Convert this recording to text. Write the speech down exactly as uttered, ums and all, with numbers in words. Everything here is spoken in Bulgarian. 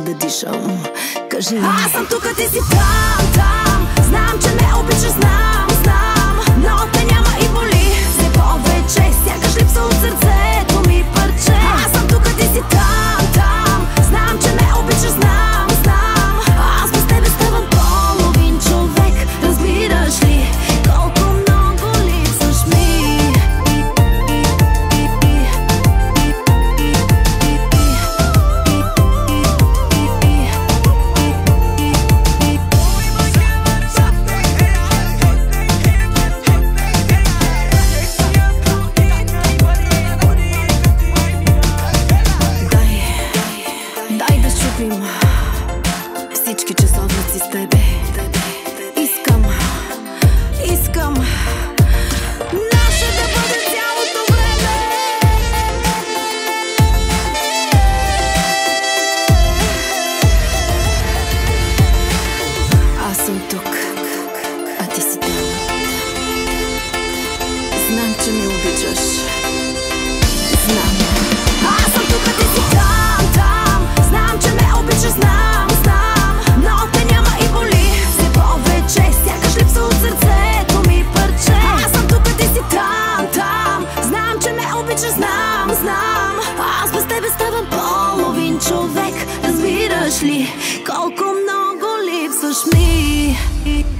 да дишам. Кажи ми. Аз съм тук, ти си там, там. Знам, че ме обичаш, знам, знам. Но те няма и боли все повече. Сякаш липса от сърцето ми парче. Аз съм тук, ти си там, там. Знам, че ме обичаш, знам, знам. Аз без тебе ставам половин човек. Разбираш ли колко много липсваш ми? Дай да щупим всички часовници с тебе. Искам, искам наше да бъде цялото време. Аз съм тук, а ти си там. Знам, че ме обичаш. Знам. Аз съм тук, ти си там, там. Знам, че ме обичаш, знам, знам. Но те няма и боли все повече. Сякаш липса от сърцето ми парче. Аз съм тук, ти си там, там. Знам, че ме обичаш, знам, знам. Аз без тебе ставам половин човек. Разбираш ли колко много липсваш ми?